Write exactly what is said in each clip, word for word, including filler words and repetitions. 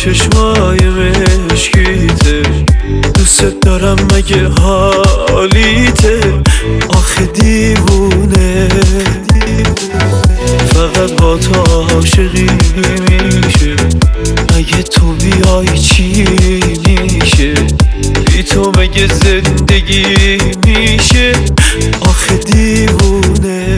چشمای مشکیته، دوست دارم مگه حالیته؟ آخه دیوونه فقط با تو عاشقی میشه، اگه تو بیای چی میشه؟ بی تو مگه زندگی میشه؟ آخه دیوونه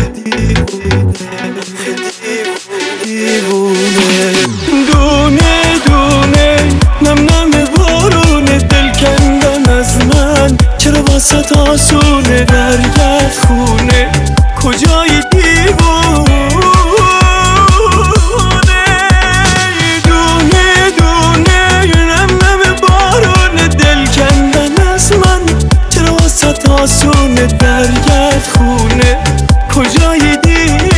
دیوونه دونه دونه نم نم بارونه، دل کندن از من چرا واسه آسونه؟ برگرد خونه کجای دیوونه؟ دونه دونه نم نم بارونه، دل کندن از من چرا واسه آسونه؟ برگرد خونه کجای دیوونه؟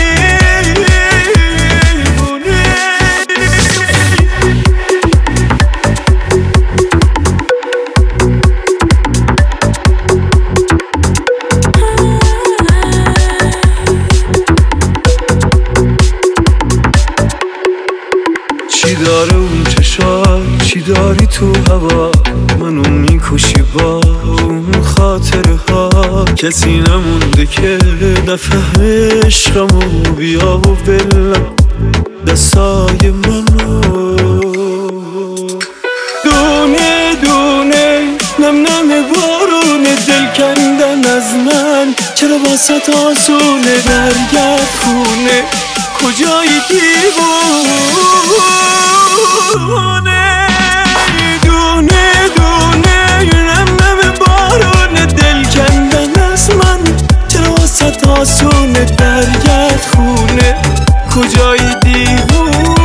چی داره اون چشات، چی داری تو هوا؟ منو میکشی با اون خاطره ها، کسی نمونده که نفهمه عشقمو، بیا و بلم دستای منو. دونه دونه نم نم بارونه، دل کندن از من چرا واسه آسونه؟ برگرد خونه کجای دیوونه؟ دونه دونه نم نم بارونه، دل کندن از من چرا واسه آسونه؟ برگرد خونه کجای دیوونه؟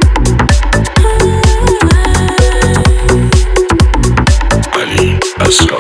Asghar.